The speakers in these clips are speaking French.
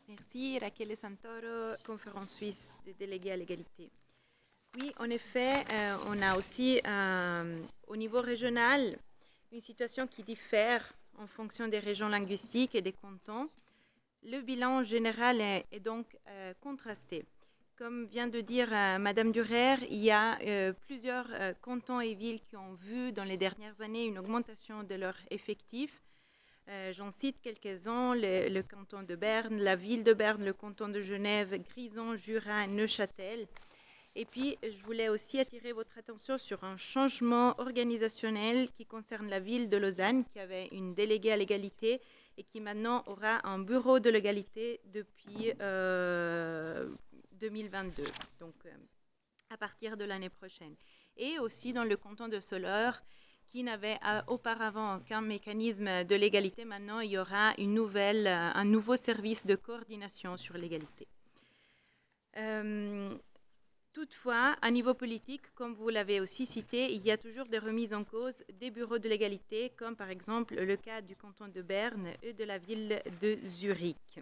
Merci, Raquel Santoro, conférence suisse des délégués à l'égalité. Oui, en effet, on a aussi au niveau régional une situation qui diffère en fonction des régions linguistiques et des cantons. Le bilan général est donc contrasté. Comme vient de dire Madame Durer, il y a plusieurs cantons et villes qui ont vu dans les dernières années une augmentation de leurs effectifs. J'en cite quelques-uns, le canton de Berne, la ville de Berne, le canton de Genève, Grisons, Jura, Neuchâtel. Et puis, je voulais aussi attirer votre attention sur un changement organisationnel qui concerne la ville de Lausanne, qui avait une déléguée à l'égalité et qui maintenant aura un bureau de l'égalité depuis 2022, donc à partir de l'année prochaine. Et aussi dans le canton de Soleure, qui n'avait auparavant aucun mécanisme de l'égalité. Maintenant, il y aura un nouveau service de coordination sur l'égalité. Toutefois, à niveau politique, comme vous l'avez aussi cité, il y a toujours des remises en cause des bureaux de l'égalité, comme par exemple le cas du canton de Berne et de la ville de Zurich.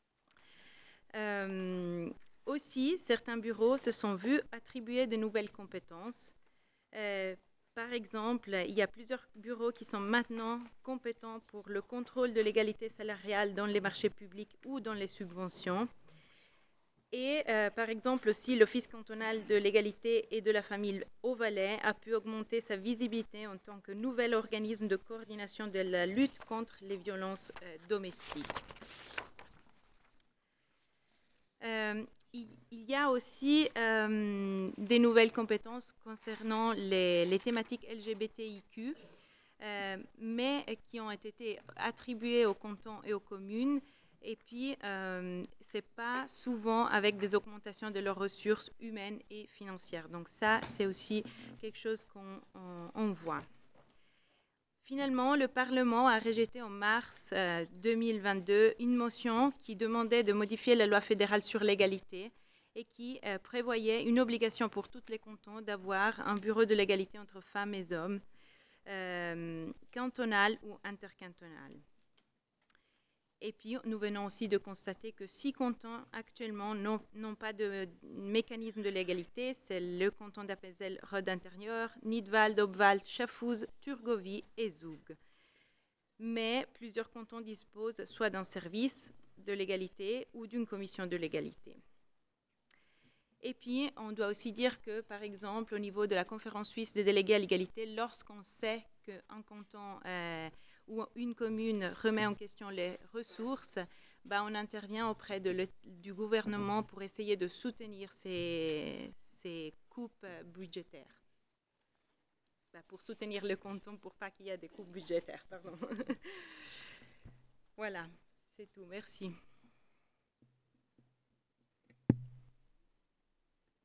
Aussi, certains bureaux se sont vus attribuer de nouvelles compétences. Par exemple, il y a plusieurs bureaux qui sont maintenant compétents pour le contrôle de l'égalité salariale dans les marchés publics ou dans les subventions. Et par exemple aussi, l'Office cantonal de l'égalité et de la famille au Valais a pu augmenter sa visibilité en tant que nouvel organisme de coordination de la lutte contre les violences domestiques. Il y a aussi des nouvelles compétences concernant les thématiques LGBTIQ, mais qui ont été attribuées aux cantons et aux communes. Et puis, ce n'est pas souvent avec des augmentations de leurs ressources humaines et financières. Donc ça, c'est aussi quelque chose qu'on voit. Finalement, le Parlement a rejeté en mars 2022 une motion qui demandait de modifier la loi fédérale sur l'égalité et qui prévoyait une obligation pour tous les cantons d'avoir un bureau de l'égalité entre femmes et hommes, cantonal ou intercantonal. Et puis, nous venons aussi de constater que 6 cantons actuellement n'ont pas de mécanisme de l'égalité. C'est le canton d'Appenzell Rhodes intérieur, Nidwald, Obwald, Schaffhouse, Thurgovie et Zug. Mais plusieurs cantons disposent soit d'un service de l'égalité ou d'une commission de l'égalité. Et puis, on doit aussi dire que, par exemple, au niveau de la conférence suisse des délégués à l'égalité, lorsqu'on sait qu'un canton ou une commune remet en question les ressources, on intervient auprès du gouvernement pour essayer de soutenir ces coupes budgétaires. Pour soutenir le canton, pour pas qu'il y ait des coupes budgétaires. Pardon. Voilà, c'est tout. Merci.